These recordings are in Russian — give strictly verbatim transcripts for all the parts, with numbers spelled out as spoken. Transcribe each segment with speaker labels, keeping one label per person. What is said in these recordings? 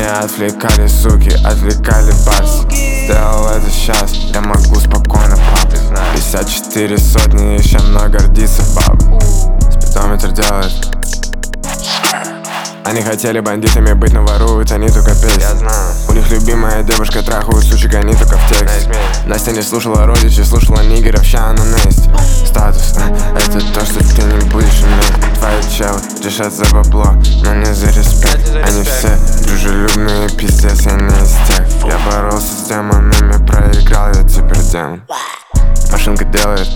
Speaker 1: Меня отвлекали суки, отвлекали барс. Сделал это сейчас, я могу спокойно пап. Пятьдесят четыре сотни, еще мной гордится баб. Спидометр делает. Они хотели бандитами быть, но воруют они только песни.
Speaker 2: Я знаю.
Speaker 1: У них любимая девушка трахают сучек, они только в тексте. Настя не слушала родичей, слушала нигеров, ща она на месте. Статус, э, это то, что ты не будешь иметь. Твои челы решат за бабло, но не за респект. Они все дружелюбные, пиздец, я не из тех. Я боролся с демонами, проиграл, я теперь демон. Машинка делает.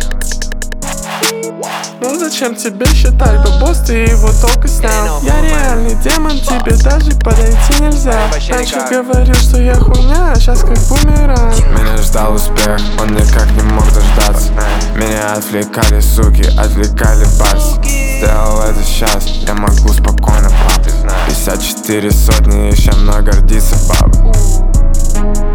Speaker 3: Ну зачем тебе считать бабос, ты его только снял. Я реальный демон, тебе даже подойти нельзя. Раньше говорил, что я хуйня, а сейчас как бумеранг.
Speaker 1: Меня ждал успех, он никак не мог дождаться. Меня отвлекали суки, отвлекали барс. Сделал это сейчас, я могу спокойно пап. Пятьдесят четыре сотни, еще мной гордится баб.